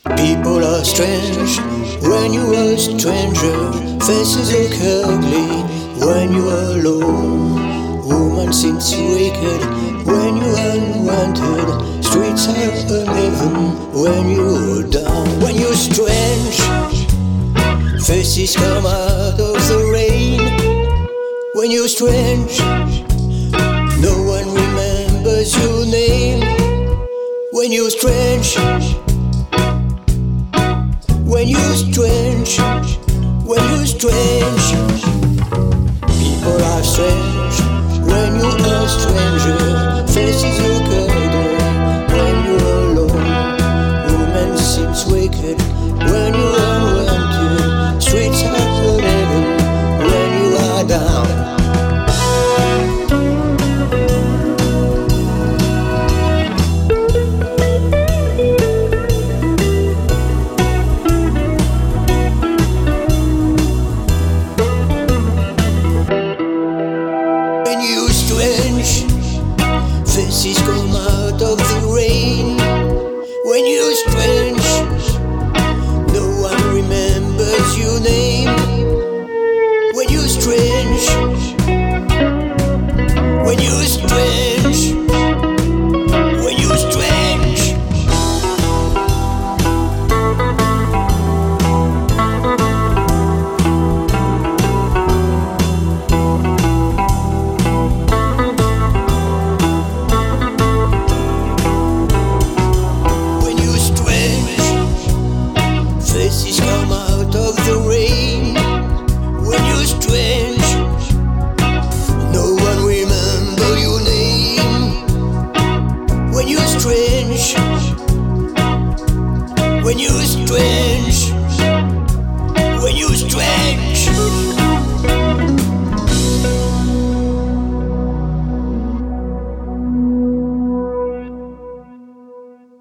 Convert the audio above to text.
People are strange when you are a stranger. Faces look ugly when you are alone. Woman seems wicked when you are unwanted. Streets are uneven when you are down. When you're strange, faces come out of the rain. When you're strange, no one remembers your name. When you're strange, when you're strange, when you're strange, people are strange when you are a stranger. Faces look ugly when you're alone. Woman seems wicked when you are wanted. Streets are uneven when you are down. Faces come out of the rain. When you're strange, no one remembers your name. When you're strange, when you're strange, when you're strange. Faces come out of the rain. When you're strange, no one remember your name. When you're strange, when you're strange, when you're strange.